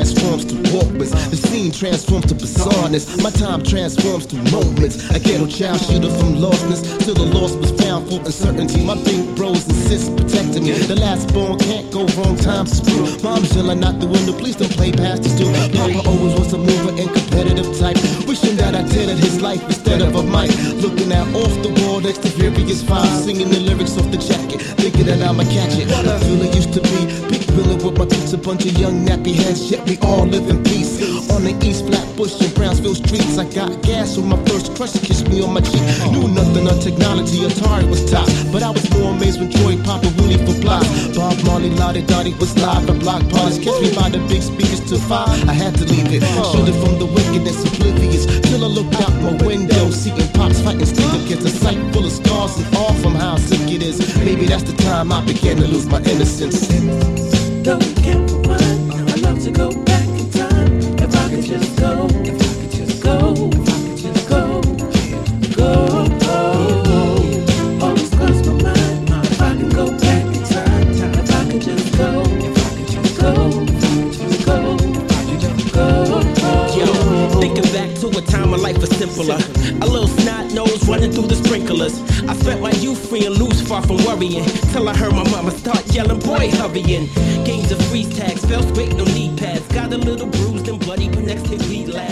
transforms to Walkmans. The scene transforms to bizarreness. My time transforms to moments. A ghetto child shooter from lostness till the lost was found for uncertainty. My big bros insist protecting me. The last born can't go wrong, time's screw. Mom's yelling out the window, please don't play past us too. Papa always was a mover and competitive type, wishing that I did it his life instead of a mic. Looking out off the wall next to various files, singing the lyrics off the jacket, thinking that I'ma catch it. I feel it used to be big villain with my peeps, a bunch of young nappy heads, yet we all live in peace. On the East Flatbush and Brownsville streets, I got gas when my first crush kissed me on my cheek. Knew nothing on technology, Atari was top, but I was more amazed when Troy Papa Rooney for blocks. Bob Marley, Lottie Dottie was live at block parties. Catch me by the big speakers till 5, I had to leave it. Shielded from the wickedness, oblivious, till I looked out my window, seeing pops fighting stick against a sight full of scars and all from how sick it is. Maybe that's the time I began to lose my innocence. Don't care for one, I love to go back in time. If I could just go, if I could just go, if I could just go, go. Always cross my mind. If I could go back in time, if I could just go, if I could just go, if I could just go, if I could just go. Yo, thinking back to a time my life was simpler. A little snot nose running through the sprinklers. I spent my youth free and loose, far from worrying, till I heard my mama start yelling, boy, hurrying. Games of freeze tags, felt straight, no knee pads. Got a little bruised and bloody, but next hit we laugh.